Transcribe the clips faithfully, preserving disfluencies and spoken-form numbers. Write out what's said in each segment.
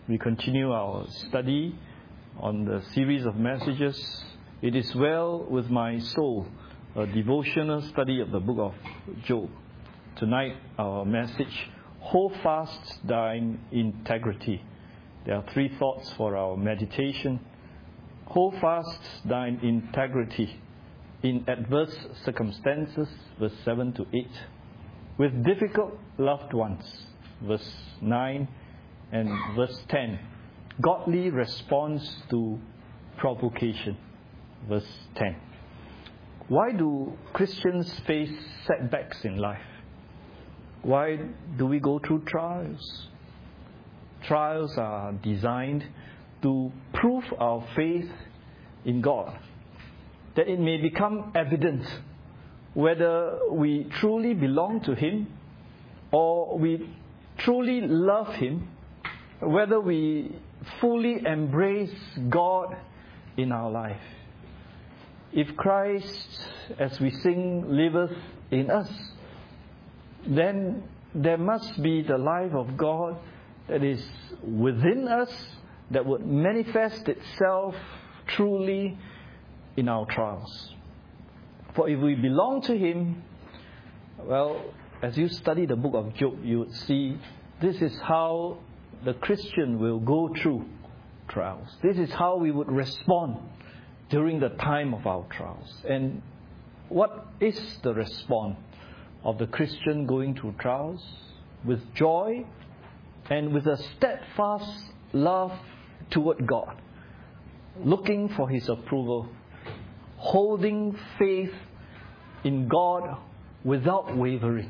we continue our study on the series of messages, It Is Well With My Soul, a devotional study of the book of Job. Tonight, our message, Hold Fast Thine Integrity. There are three thoughts for our meditation. Hold fast thine integrity in adverse circumstances, verse seven to eight. With difficult loved ones, verse nine and verse ten. Godly response to provocation, verse ten. Why do Christians face setbacks in life? Why do we go through trials? Trials are designed to prove our faith in God, that it may become evident whether we truly belong to Him or we truly love Him, whether we fully embrace God in our life. If Christ, as we sing, liveth in us, then there must be the life of God that is within us, that would manifest itself truly in our trials. For if we belong to Him, well, as you study the book of Job, you would see this is how the Christian will go through trials. This is how we would respond during the time of our trials. And what is the response of the Christian going through trials? With joy and with a steadfast love toward God, looking for His approval, holding faith in God without wavering.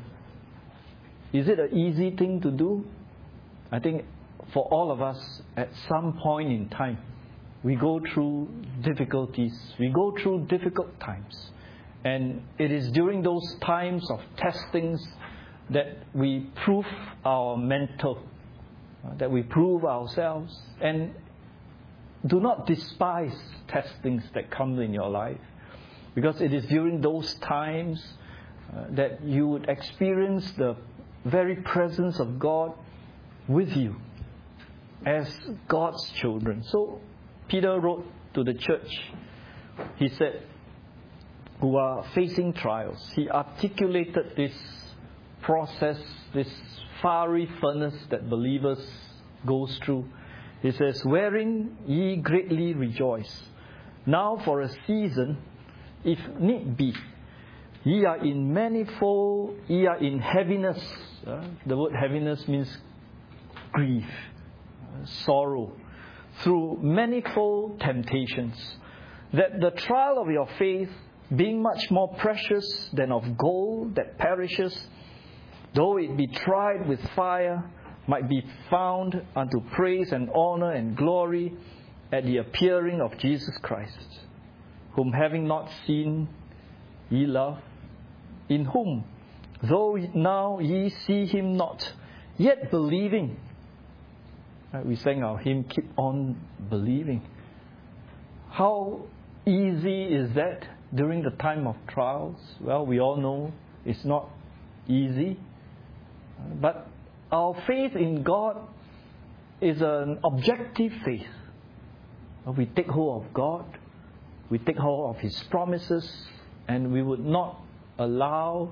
Is it an easy thing to do? I think for all of us, at some point in time, we go through difficulties, we go through difficult times. And it is during those times of testings that we prove our mental, that we prove ourselves. And do not despise testings that come in your life, because it is during those times uh, that you would experience the very presence of God with you as God's children. So Peter wrote to the church. He said, who are facing trials, he articulated this process, this fiery furnace that believers goes through. He says, wherein ye greatly rejoice, now for a season, if need be, ye are in manifold, ye are in heaviness. Uh, the word heaviness means grief, uh, sorrow, through manifold temptations, that the trial of your faith, being much more precious than of gold that perishes, though it be tried with fire, might be found unto praise and honor and glory at the appearing of Jesus Christ, whom having not seen, ye love, in whom, though now ye see Him not, yet believing. Right, we sang our hymn, Keep On Believing. How easy is that during the time of trials? Well, we all know it's not easy. But our faith in God is an objective faith. We take hold of God, we take hold of His promises, and we would not allow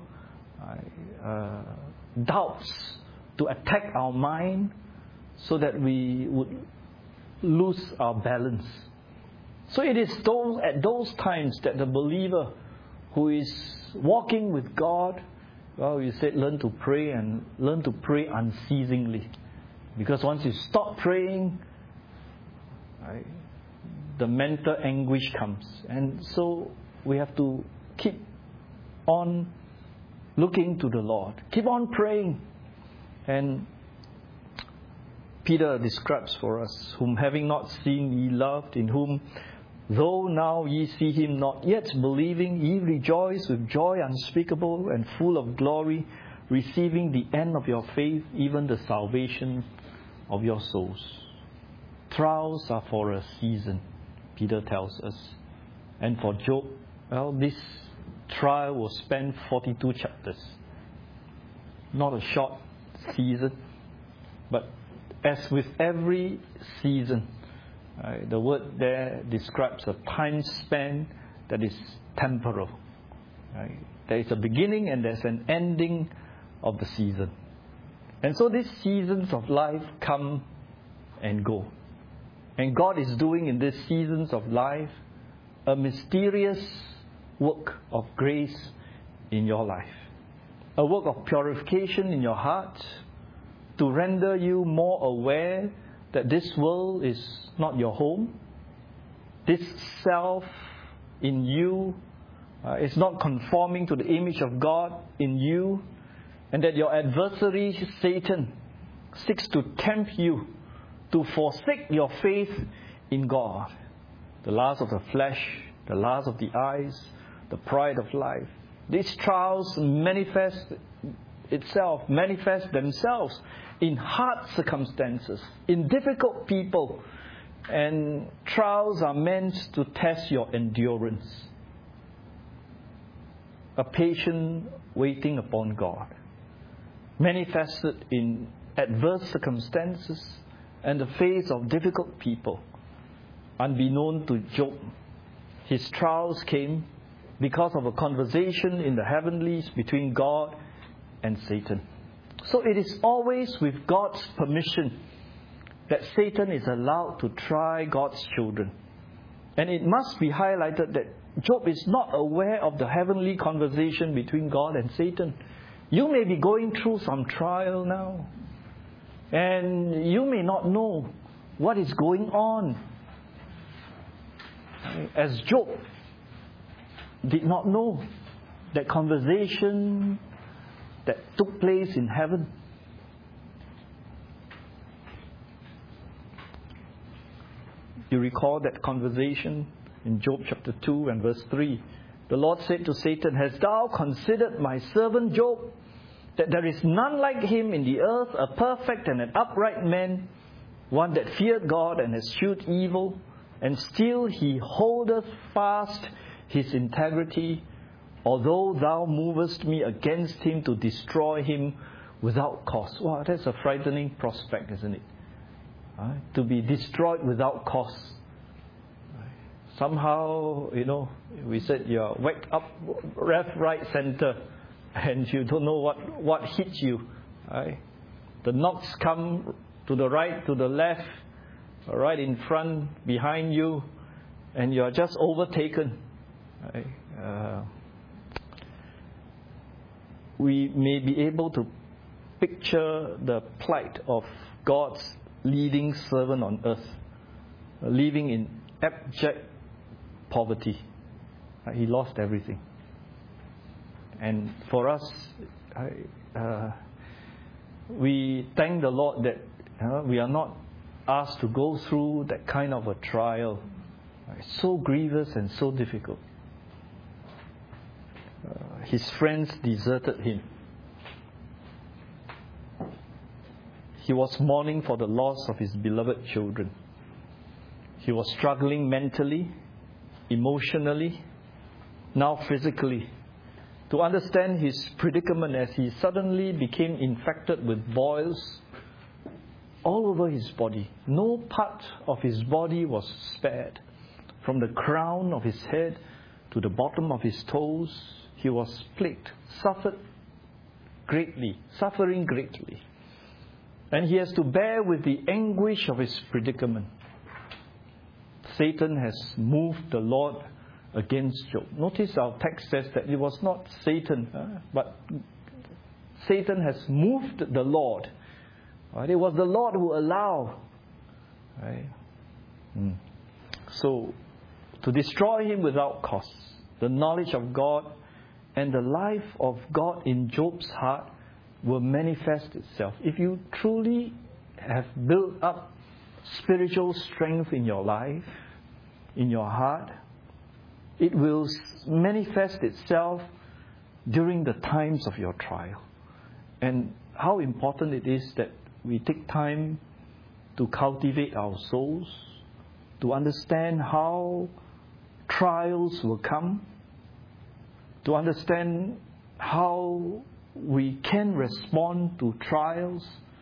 uh, doubts to attack our mind so that we would lose our balance. So it is those, at those times that the believer who is walking with God, well, you said learn to pray and learn to pray unceasingly. Because once you stop praying, right, the mental anguish comes. And so we have to keep on looking to the Lord. Keep on praying. And Peter describes for us, whom having not seen ye loved, in whom though now ye see Him not, yet believing ye rejoice with joy unspeakable and full of glory, receiving the end of your faith, even the salvation of your souls. Trials are for a season, Peter tells us. And for Job, well, this trial will span forty-two chapters. Not a short season, but as with every season, right, the word there describes a time span that is temporal. Right? There is a beginning and there's an ending of the season. And so these seasons of life come and go. And God is doing in these seasons of life a mysterious work of grace in your life. A work of purification in your heart to render you more aware that this world is not your home. This self in you uh, is not conforming to the image of God in you, and that your adversary, Satan, seeks to tempt you to forsake your faith in God. The lust of the flesh, the lust of the eyes, the pride of life. These trials manifest itself, manifest themselves in hard circumstances, in difficult people. And trials are meant to test your endurance. A patient waiting upon God, manifested in adverse circumstances and the face of difficult people. Unbeknown to Job, his trials came because of a conversation in the heavenlies between God and Satan. So it is always with God's permission that Satan is allowed to try God's children. And it must be highlighted that Job is not aware of the heavenly conversation between God and Satan. You may be going through some trial now, and you may not know what is going on. As Job did not know that conversation that took place in heaven. You recall that conversation in Job chapter two and verse three. The Lord said to Satan, "Hast thou considered my servant Job, that there is none like him in the earth, a perfect and an upright man, one that feared God and eschewed evil, and still he holdeth fast his integrity, although thou movest me against him to destroy him without cause." Wow, that's a frightening prospect, isn't it? Right? To be destroyed without cause. Right? Somehow, you know, we said you're whacked up left, right, center, and you don't know what, what hit you. Right? The knocks come to the right, to the left, right in front, behind you, and you're just overtaken. Right? Uh, we may be able to picture the plight of God's leading servant on earth, living in abject poverty. Right? He lost everything. And for us, uh, we thank the Lord that uh, we are not asked to go through that kind of a trial. Right? So grievous and so difficult. Uh, his friends deserted him. He was mourning for the loss of his beloved children. He was struggling mentally, emotionally, now physically, to understand his predicament as he suddenly became infected with boils all over his body. No part of his body was spared. From the crown of his head to the bottom of his toes, he was plagued, suffered greatly, suffering greatly. And he has to bear with the anguish of his predicament. Satan has moved the Lord against Job. Notice our text says that it was not Satan, uh, but Satan has moved the Lord. Right? It was the Lord who allowed. Right? Mm. So, to destroy him without cause, the knowledge of God and the life of God in Job's heart will manifest itself. If you truly have built up spiritual strength in your life, in your heart, it will manifest itself during the times of your trial. And how important it is that we take time to cultivate our souls, to understand how trials will come, to understand how we can respond to trials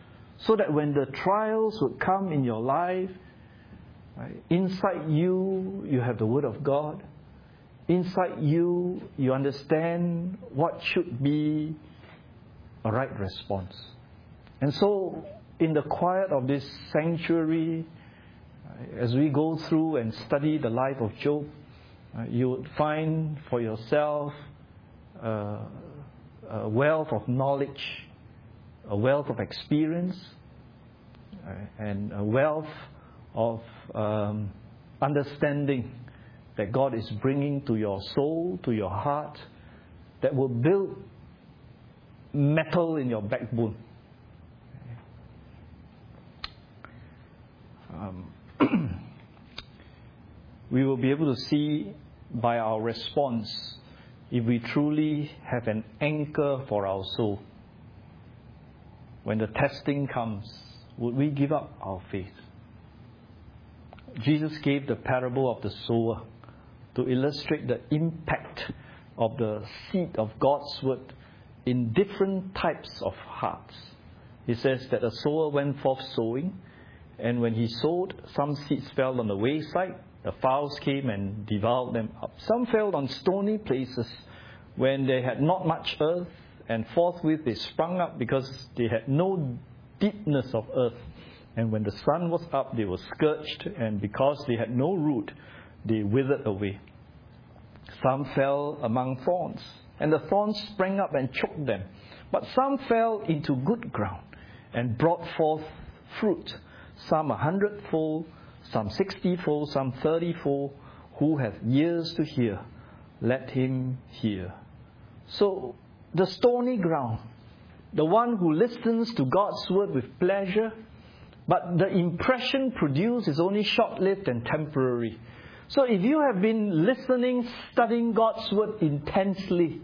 so that when the trials would come in your life, right, inside you, you have the Word of God. Inside you, you understand what should be a right response. And so, in the quiet of this sanctuary, as we go through and study the life of Job, you would find for yourself uh, a wealth of knowledge, a wealth of experience, uh, and a wealth of um, understanding that God is bringing to your soul, to your heart, that will build metal in your backbone. Um, we will be able to see by our response if we truly have an anchor for our soul. When the testing comes, would we give up our faith? Jesus gave the parable of the sower to illustrate the impact of the seed of God's word in different types of hearts. He says that a sower went forth sowing, and when he sowed, some seeds fell on the wayside. The fowls came and devoured them up. Some fell on stony places when they had not much earth, and forthwith they sprung up because they had no deepness of earth. And when the sun was up, they were scorched, and because they had no root, they withered away. Some fell among thorns, and the thorns sprang up and choked them. But some fell into good ground and brought forth fruit, some a hundredfold, some sixtyfold, some thirtyfold. Who hath ears to hear, let him hear. So, the stony ground, the one who listens to God's word with pleasure, but the impression produced is only short-lived and temporary. So if you have been listening, studying God's word intensely,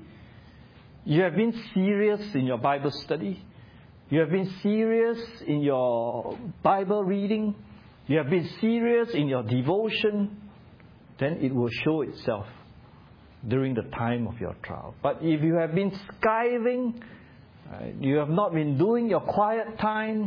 you have been serious in your Bible study, you have been serious in your Bible reading, you have been serious in your devotion, then it will show itself during the time of your trial. But if you have been skiving, uh, you have not been doing your quiet time,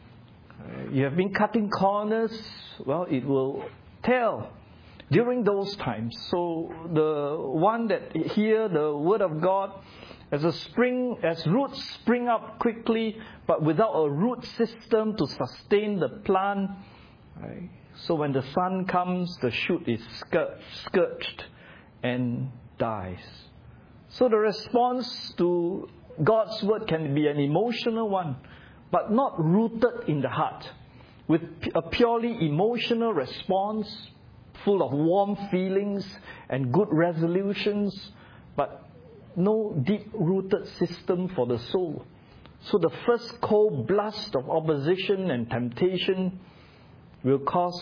uh, you have been cutting corners, well, it will tell during those times. So the one that hear the word of God, as a spring, as roots spring up quickly, but without a root system to sustain the plant, right? So when the sun comes, the shoot is scorched and dies. So the response to God's word can be an emotional one, but not rooted in the heart. With a purely emotional response, full of warm feelings and good resolutions, but no deep-rooted system for the soul. So the first cold blast of opposition and temptation will cause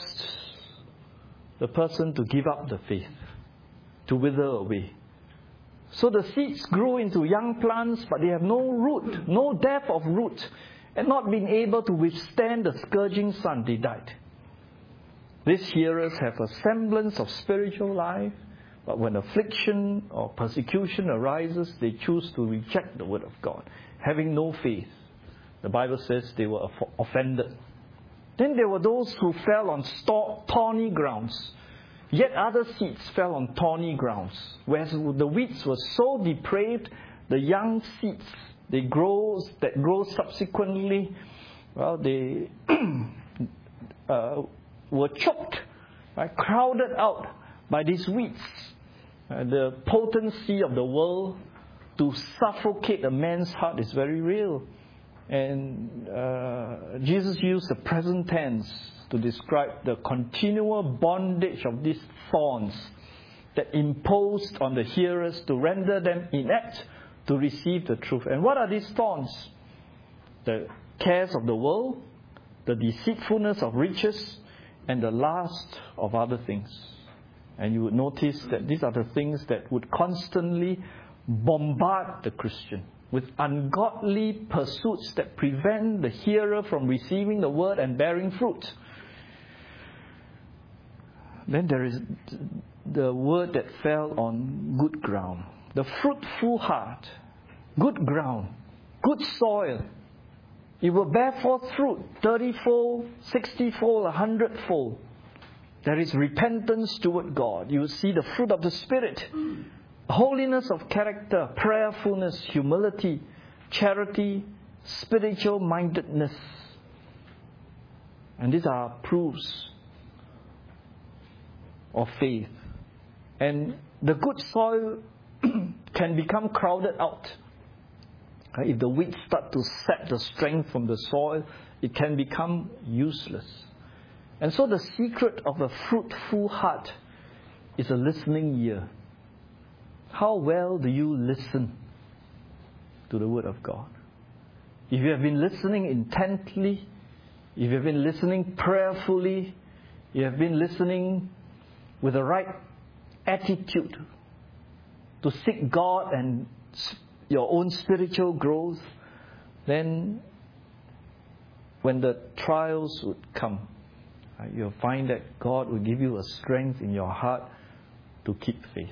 the person to give up the faith, to wither away. So the seeds grow into young plants, but they have no root, no depth of root, and not being able to withstand the scourging sun, they died. These hearers have a semblance of spiritual life, but when affliction or persecution arises, they choose to reject the word of God, having no faith. The Bible says they were offended. Then there were those who fell on thorny grounds. Yet other seeds fell on thorny grounds, whereas the weeds were so depraved, the young seeds they grow that grow subsequently, well, they uh, were choked, right, crowded out by these weeds. Uh, the potency of the world to suffocate a man's heart is very real. And uh, Jesus used the present tense to describe the continual bondage of these thorns that imposed on the hearers to render them inept to receive the truth. And what are these thorns? The cares of the world, the deceitfulness of riches, and the lust of other things. And you would notice that these are the things that would constantly bombard the Christian with ungodly pursuits that prevent the hearer from receiving the word and bearing fruit. Then there is the word that fell on good ground. The fruitful heart, good ground, good soil. it will bear forth fruit, thirty-fold, sixty-fold, a hundredfold. There is repentance toward God. You will see the fruit of the Spirit. Holiness of character, prayerfulness, humility, charity, spiritual mindedness. And these are proofs of faith. And the good soil can become crowded out. If the weeds start to sap the strength from the soil, it can become useless. And so the secret of a fruitful heart is a listening ear. How well do you listen to the Word of God? If you have been listening intently, if you have been listening prayerfully, you have been listening with the right attitude to seek God and your own spiritual growth, then when the trials would come, you'll find that God will give you a strength in your heart to keep faith.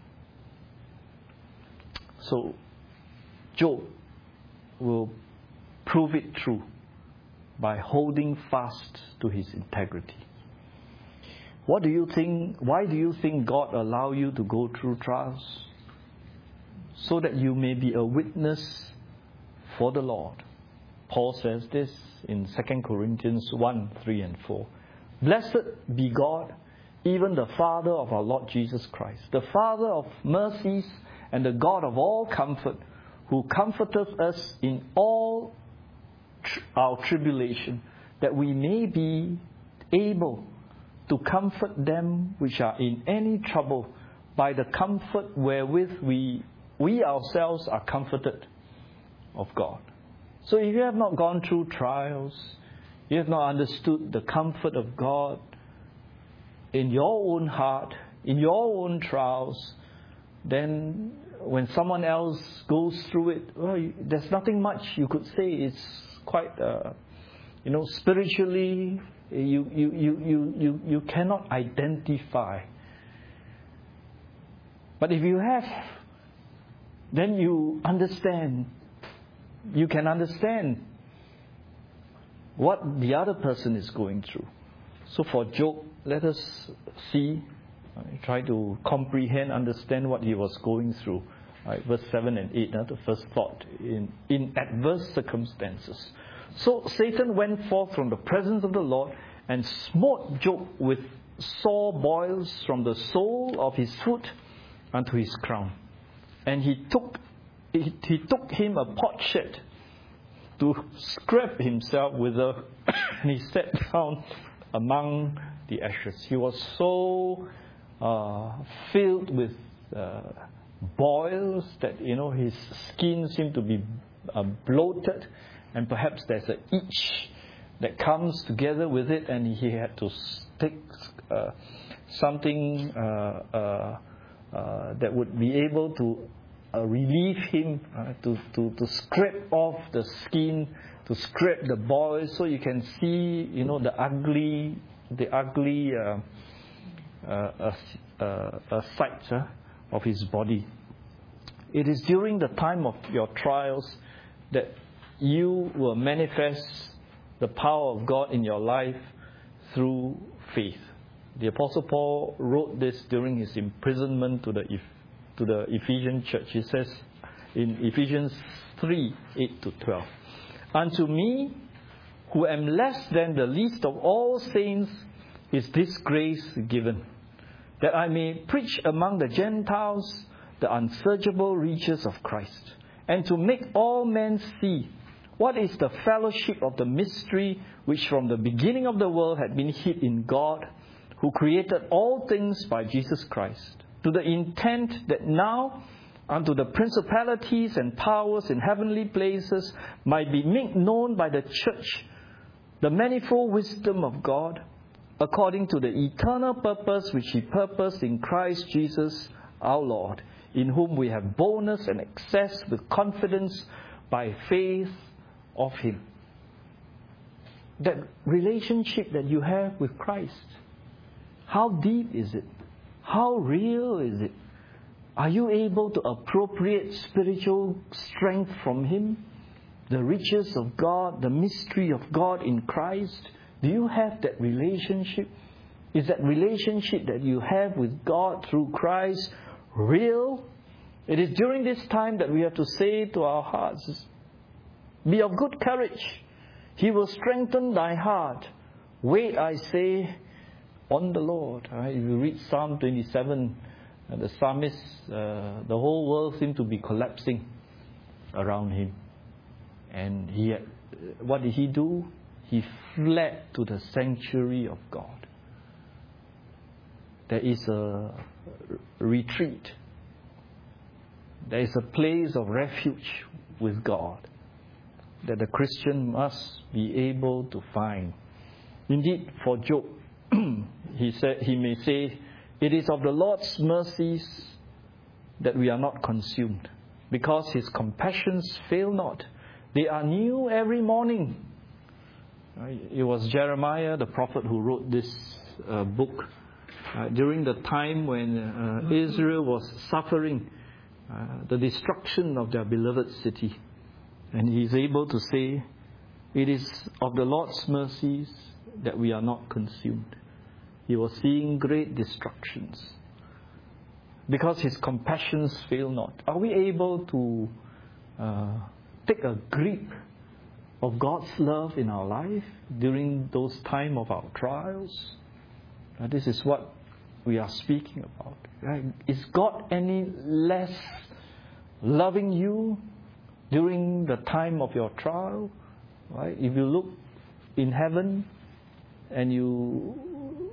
So, Job will prove it true by holding fast to his integrity. What do you think? Why do you think God allow you to go through trials? So that you may be a witness for the Lord. Paul says this in Second Corinthians one, three and four. Blessed be God, even the Father of our Lord Jesus Christ, the Father of mercies and the God of all comfort, who comforteth us in all tr- our tribulation, that we may be able to comfort them which are in any trouble by the comfort wherewith we, we ourselves are comforted of God. So if you have not gone through trials, you have not understood the comfort of God in your own heart, in your own trials, then when someone else goes through it, well, there's nothing much you could say. It's quite, uh, you know, spiritually, you, you, you, you, you, you cannot identify. But if you have, then you understand. You can understand what the other person is going through. So for Job, let us see, try to comprehend, understand what he was going through. Right, verse seven and eight, uh, the first thought, in, in adverse circumstances. So Satan went forth from the presence of the Lord and smote Job with sore boils from the sole of his foot unto his crown. And he took he, he took him a potsherd to scrape himself with a and he sat down among the ashes. He was so uh, filled with uh, boils that, you know, his skin seemed to be uh, bloated, and perhaps there's an itch that comes together with it, and he had to take uh, something uh, uh, uh, that would be able to uh, relieve him, uh, to, to, to scrape off the skin, to scrape the boils, so you can see, you know, the ugly, the ugly uh, uh, uh, uh, sights uh, of his body. It is during the time of your trials that you will manifest the power of God in your life through faith. The Apostle Paul wrote this during his imprisonment to the to the Ephesian church. He says in Ephesians three, eight to twelve, unto me, who am less than the least of all saints, is this grace given, that I may preach among the Gentiles the unsearchable riches of Christ, and to make all men see what is the fellowship of the mystery which from the beginning of the world had been hid in God, who created all things by Jesus Christ, to the intent that now unto the principalities and powers in heavenly places might be made known by the church the manifold wisdom of God, according to the eternal purpose which He purposed in Christ Jesus our Lord, in whom we have boldness and access with confidence by faith of Him. That relationship that you have with Christ, how deep is it? How real is it? Are you able to appropriate spiritual strength from Him? the riches of God, the mystery of God in Christ? Do you have that relationship? Is that relationship that you have with God through Christ real? It is during this time that we have to say to our hearts, be of good courage. He will strengthen thy heart. Wait, I say, on the Lord. Right? If you read Psalm twenty-seven, uh, the psalmist, uh, the whole world seemed to be collapsing around him. And he had, what did he do? He fled to the sanctuary of God. There is a retreat. There is a place of refuge with God that the Christian must be able to find. Indeed, for Job, he said, he may say, it is of the Lord's mercies that we are not consumed, because His compassions fail not. They are new every morning. It was Jeremiah, the prophet, who wrote this uh, book uh, during the time when uh, Israel was suffering uh, the destruction of their beloved city. And he's able to say, it is of the Lord's mercies that we are not consumed. He was seeing great destructions because His compassions fail not. Are we able to uh, take a grip of God's love in our life during those time of our trials? Uh, this is what we are speaking about. Right? Is God any less loving you during the time of your trial? Right? If you look in heaven and you,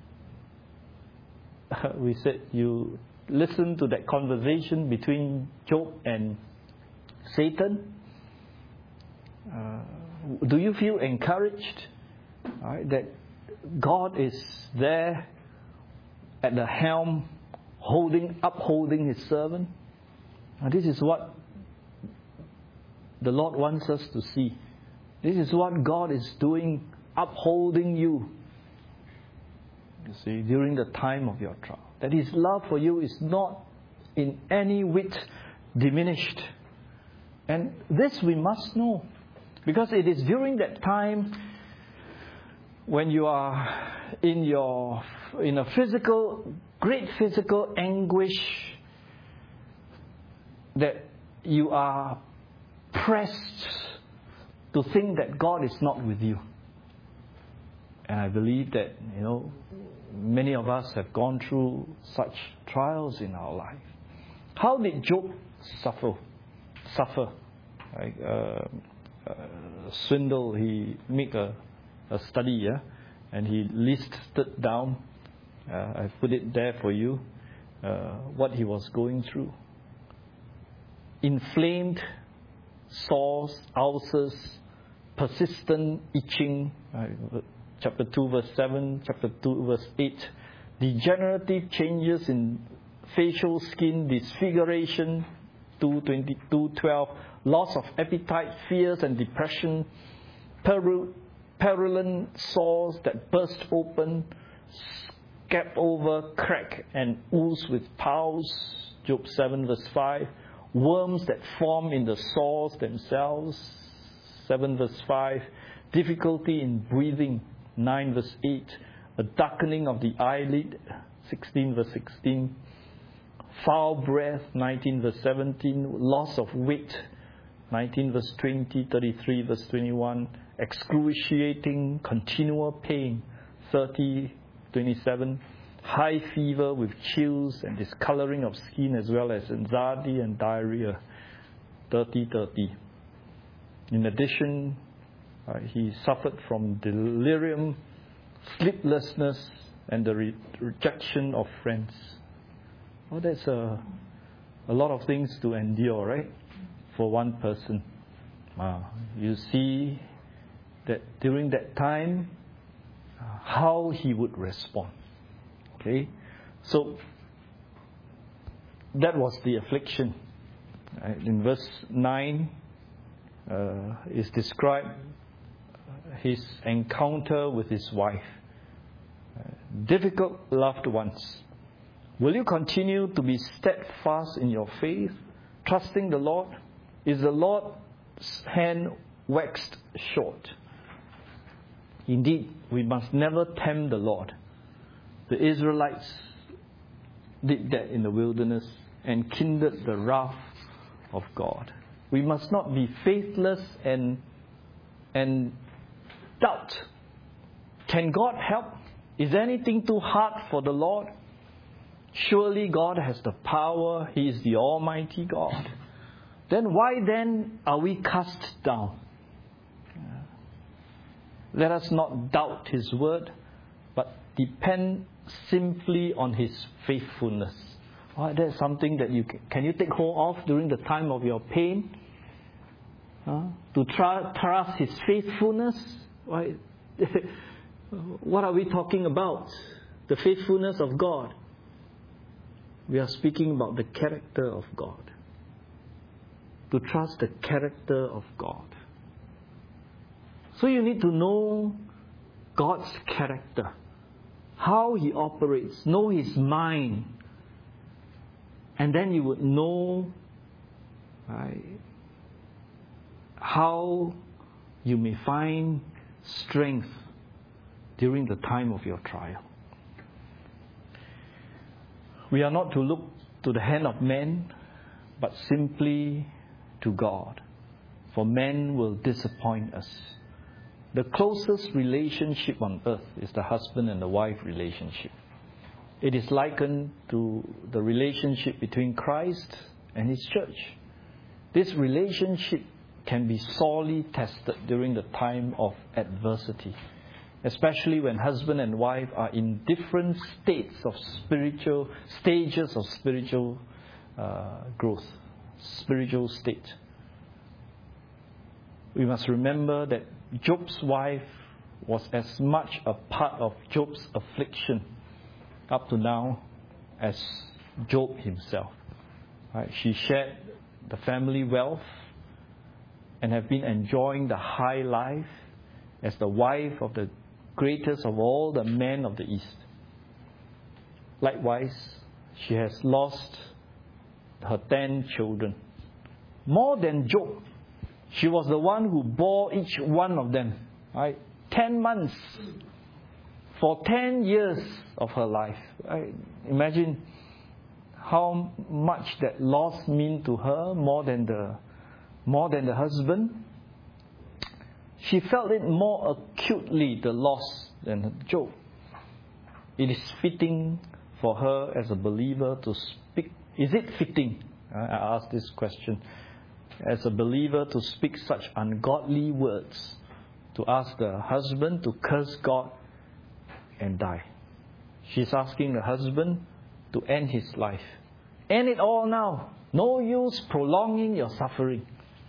we said you listen to that conversation between Job and Satan, uh, do you feel encouraged, right, that God is there at the helm, holding, upholding His servant? And this is what the Lord wants us to see. This is what God is doing, upholding you, you see, during the time of your trial. That His love for you is not in any whit diminished. And this we must know, because it is during that time when you are in your in a physical, great physical anguish, that you are pressed to think that God is not with you. And I believe that, you know, many of us have gone through such trials in our life. How did Job suffer? Suffer, right? Uh, uh, Swindle, he made a, a study, yeah, and he listed down. Uh, I put it there for you. Uh, what he was going through: inflamed sores, ulcers, persistent itching. Uh, chapter two, verse seven. Chapter two, verse eight. Degenerative changes in facial skin disfiguration. two twenty-two twelve, loss of appetite, fears and depression, peril, purulent sores that burst open, scab over, crack and ooze with piles, Job seven verse five, worms that form in the sores themselves, seven verse five, difficulty in breathing, nine verse eight, a darkening of the eyelid, sixteen verse sixteen, foul breath, nineteen verse seventeen, loss of weight, nineteen verse twenty, thirty-three verse twenty-one, excruciating continual pain, thirty, twenty-seven, high fever with chills and discoloring of skin as well as anxiety and diarrhea, thirty, thirty. In addition, uh, he suffered from delirium, sleeplessness and the re- rejection of friends. Well, that's a, a lot of things to endure, right? For one person. Uh, you see that during that time, uh, how he would respond. Okay? So, that was the affliction. Right? In verse nine, uh, is described his encounter with his wife. Uh, difficult loved ones. Will you continue to be steadfast in your faith, trusting the Lord? Is the Lord hand waxed short. Indeed, we must never tempt the Lord. The Israelites did that in the wilderness and kindled the wrath of God. We must not be faithless and, and doubt. Can God help? Is anything too hard for the Lord? Surely God has the power. He is the Almighty God. Then why then are we cast down? Let us not doubt His word, but depend simply on His faithfulness. Oh, that's something that you can, can you take hold of during the time of your pain? Huh? To tr- trust His faithfulness? Right? What are we talking about? The faithfulness of God. We are speaking about the character of God. To trust the character of God. So you need to know God's character. How He operates. Know His mind. And then you would know, right, how you may find strength during the time of your trial. We are not to look to the hand of man, but simply to God. For man will disappoint us. The closest relationship on earth is the husband and the wife relationship. It is likened to the relationship between Christ and His church. This relationship can be sorely tested during the time of adversity, especially when husband and wife are in different states of spiritual, stages of spiritual uh, growth, spiritual state. We must remember that Job's wife was as much a part of Job's affliction up to now as Job himself. Right? She shared the family wealth and have been enjoying the high life as the wife of the greatest of all the men of the East. Likewise, she has lost her ten children. More than Job. She was the one who bore each one of them. Right? Ten months. For ten years of her life. Right? Imagine how much that loss meant to her more than the more than the husband. She felt it more acutely, the loss, than Job. It is fitting for her as a believer to speak. Is it fitting? I ask this question. As a believer to speak such ungodly words, to ask the husband to curse God and die. She's asking the husband to end his life. End it all now. No use prolonging your suffering.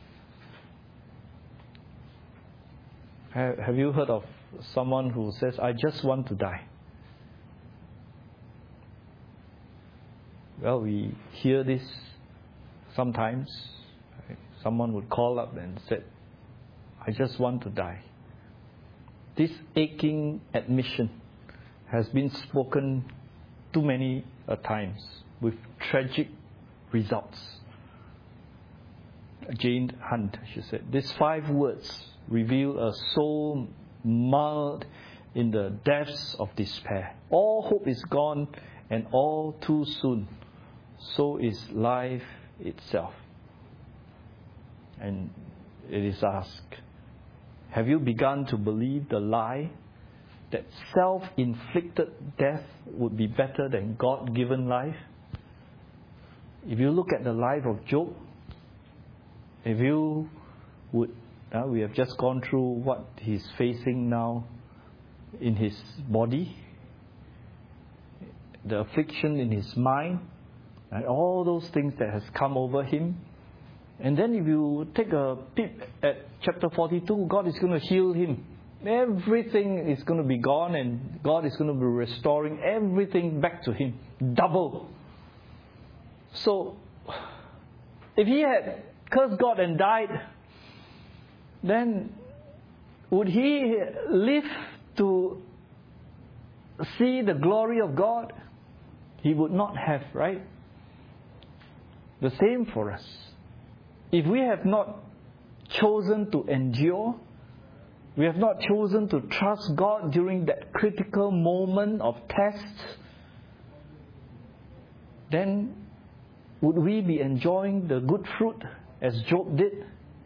Have you heard of someone who says, I just want to die? Well, we hear this sometimes. Someone would call up and say, I just want to die. This aching admission has been spoken too many a times with tragic results. Jane Hunt, she said, these five words reveal a soul marred in the depths of despair. All hope is gone, and all too soon. So is life itself. And it is asked, have you begun to believe the lie that self-inflicted death would be better than God-given life? If you look at the life of Job, if you would, uh, we have just gone through what he's facing now in his body, the affliction in his mind, and all those things that has come over him. And then if you take a peep at chapter forty-two, God is going to heal him. Everything is going to be gone, and God is going to be restoring everything back to him. Double. So, if he had cursed God and died, then would he live to see the glory of God? He would not have, right? The same for us. If we have not chosen to endure, we have not chosen to trust God during that critical moment of tests, then would we be enjoying the good fruit as Job did?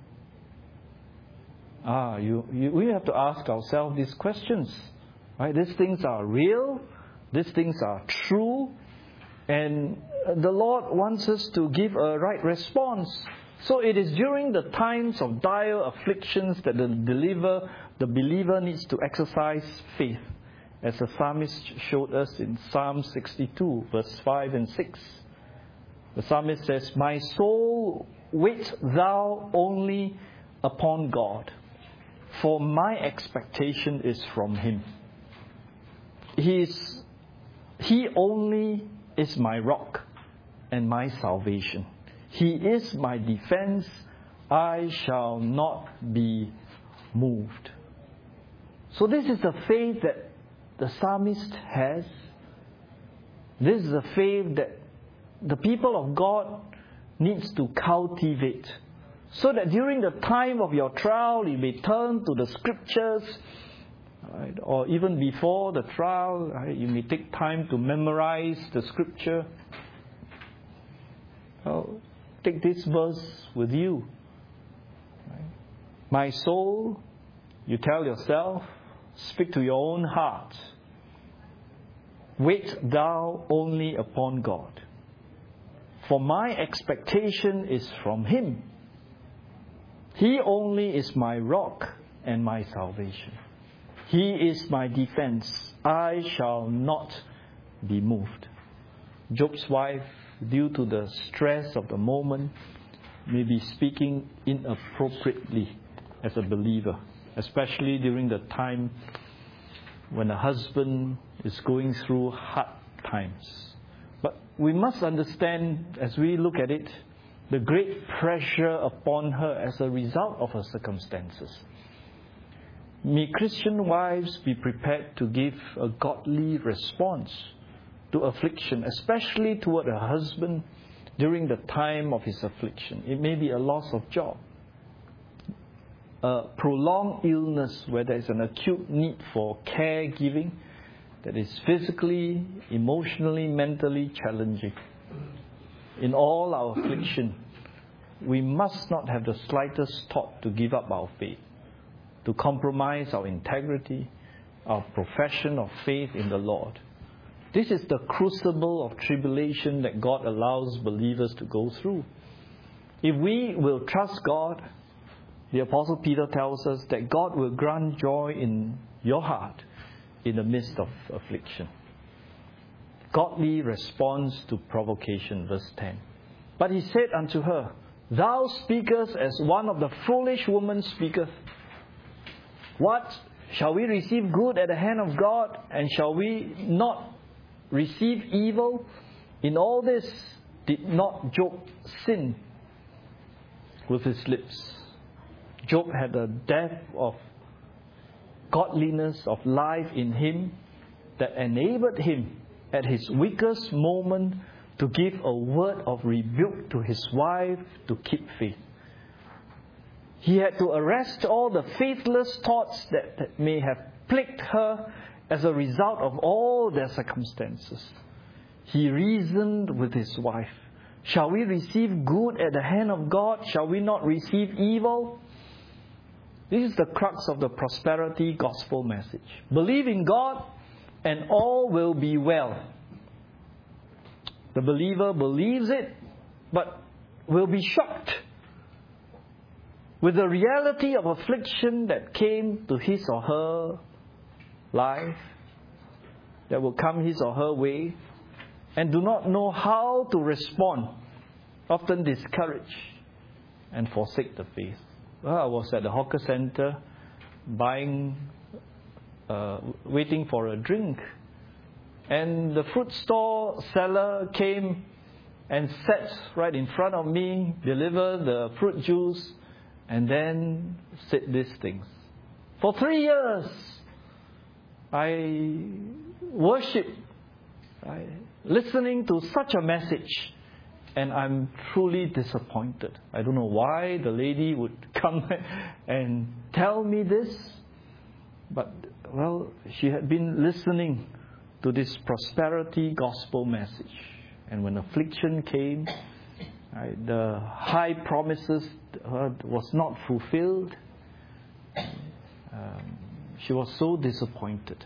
Ah, you, you, we have to ask ourselves these questions. Right? These things are real, these things are true, and the Lord wants us to give a right response. So it is during the times of dire afflictions that the believer, the believer needs to exercise faith, as the psalmist showed us in Psalm sixty-two, verse five and six. The psalmist says, "My soul, wait thou only upon God, for my expectation is from Him. He is, He only is my rock and my salvation. He is my defense. I shall not be moved." So this is the faith that the psalmist has. This is the faith that the people of God needs to cultivate, so that during the time of your trial, you may turn to the scriptures, right? Or even before the trial, right? You may take time to memorize the scripture. Well, take this verse with you. Right? My soul, you tell yourself, speak to your own heart, wait thou only upon God, for my expectation is from Him. He only is my rock and my salvation. He is my defense. I shall not be moved. Job's wife, due to the stress of the moment, may be speaking inappropriately as a believer, especially during the time when a husband is going through hard times. But we must understand, as we look at it, the great pressure upon her as a result of her circumstances. May Christian wives be prepared to give a godly response to affliction, especially toward her husband during the time of his affliction. It may be a loss of job, a prolonged illness where there is an acute need for caregiving that is physically, emotionally, mentally challenging. In all our affliction, we must not have the slightest thought to give up our faith, to compromise our integrity, our profession of faith in the Lord. This is the crucible of tribulation that God allows believers to go through. If we will trust God, the Apostle Peter tells us that God will grant joy in your heart in the midst of affliction. Godly response to provocation, verse ten. But he said unto her, "Thou speakest as one of the foolish women speaketh. What? Shall we receive good at the hand of God, and shall we not receive evil? In all this did not Job sin with his lips." Job had a depth of godliness, of life in him, that enabled him at his weakest moment to give a word of rebuke to his wife to keep faith. He had to arrest all the faithless thoughts that, that may have plagued her as a result of all their circumstances. He reasoned with his wife. Shall we receive good at the hand of God? Shall we not receive evil? This is the crux of the prosperity gospel message. Believe in God and all will be well. The believer believes it, but will be shocked with the reality of affliction that came to his or her life, that will come his or her way, and do not know how to respond, often discouraged and forsake the faith. Well, I was at the hawker center buying, uh, waiting for a drink, and the fruit store seller came and sat right in front of me, delivered the fruit juice, and then said these things. For three years, I worshiped, right, listening to such a message, and I'm truly disappointed. I don't know why the lady would come and tell me this, but, well, she had been listening to this prosperity gospel message. And when affliction came, right, the high promises uh, was not fulfilled. Um, she was so disappointed.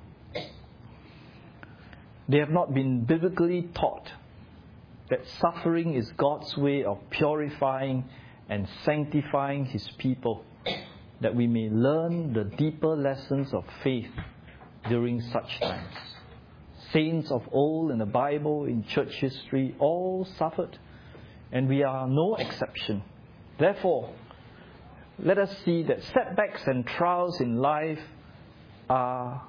They have not been biblically taught that suffering is God's way of purifying and sanctifying His people, that we may learn the deeper lessons of faith during such times. Saints of old in the Bible, in church history, all suffered, and we are no exception. Therefore, let us see that setbacks and trials in life are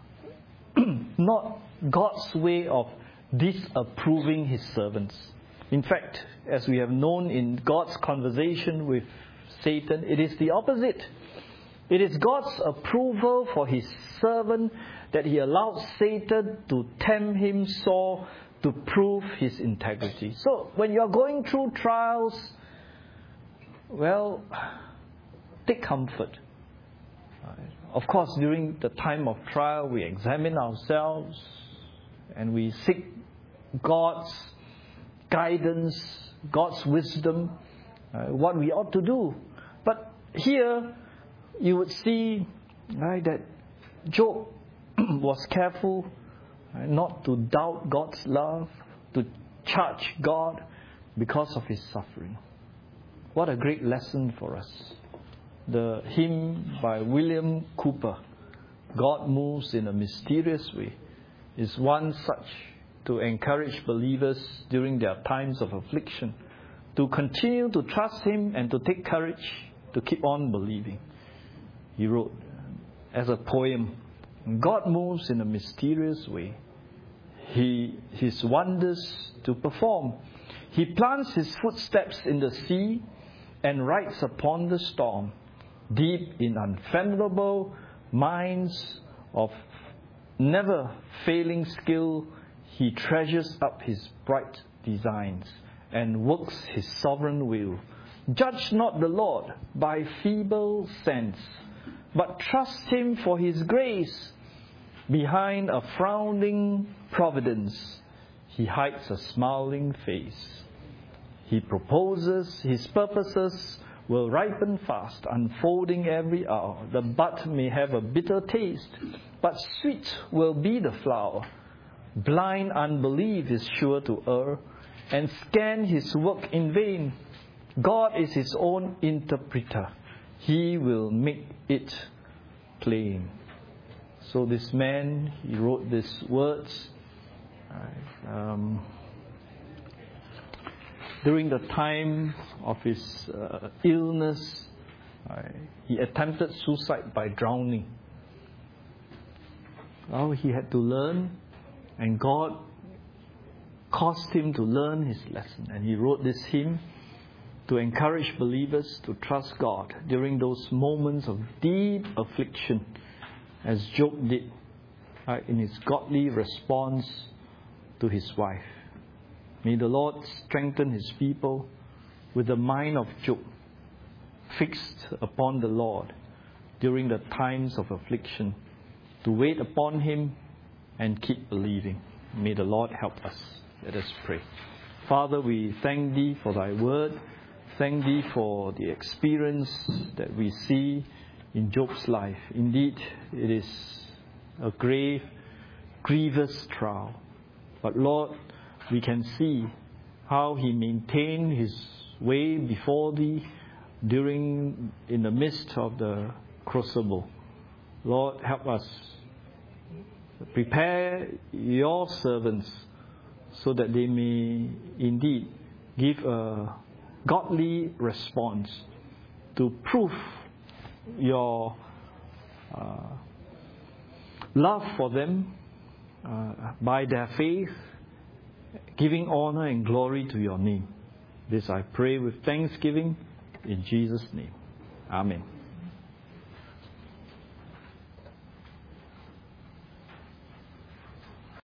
not God's way of disapproving His servants. In fact, as we have known in God's conversation with Satan, it is the opposite. It is God's approval for His servant that He allowed Satan to tempt him sore to prove his integrity. So, when you are going through trials, well, take comfort. Of course, during the time of trial, we examine ourselves and we seek God's guidance, God's wisdom, uh, what we ought to do. But here, you would see, right, that Job was careful right, not to doubt God's love, to charge God because of his suffering. What a great lesson for us. The hymn by William Cooper, God Moves in a Mysterious Way, is one such to encourage believers during their times of affliction to continue to trust Him and to take courage to keep on believing. He wrote as a poem, God moves in a mysterious way. He His wonders to perform. He plants His footsteps in the sea and rides upon the storm. Deep in unfathomable minds of never failing skill, He treasures up His bright designs and works His sovereign will. Judge not the Lord by feeble sense, but trust Him for His grace. Behind a frowning providence, He hides a smiling face. He proposes, His purposes will ripen fast, unfolding every hour. The bud may have a bitter taste, but sweet will be the flower. Blind unbelief is sure to err and scan His work in vain. God is His own interpreter. He will make it plain. So this man, he wrote these words um, during the time of his uh, illness. Uh, he attempted suicide by drowning. Well, he had to learn, and God caused him to learn his lesson. And he wrote this hymn to encourage believers to trust God during those moments of deep affliction, as Job did uh, in his godly response to his wife. May the Lord strengthen His people with the mind of Job, fixed upon the Lord during the times of affliction, to wait upon Him and keep believing. May the Lord help us. Let us pray. Father, we thank Thee for Thy word. Thank Thee for the experience that we see in Job's life. Indeed, it is a grave, grievous trial. But Lord, we can see how he maintained his way before Thee during, in the midst of the crucible. Lord, help us. Prepare Your servants so that they may indeed give a godly response to prove Your uh, love for them uh, by their faith, giving honor and glory to Your name. This I pray with thanksgiving in Jesus' name. Amen.